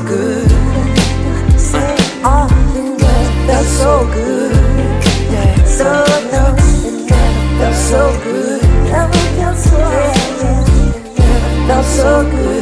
good. Oh, it felt so good. Yeah, so no, it felt so good. Never felt so good. Felt so good.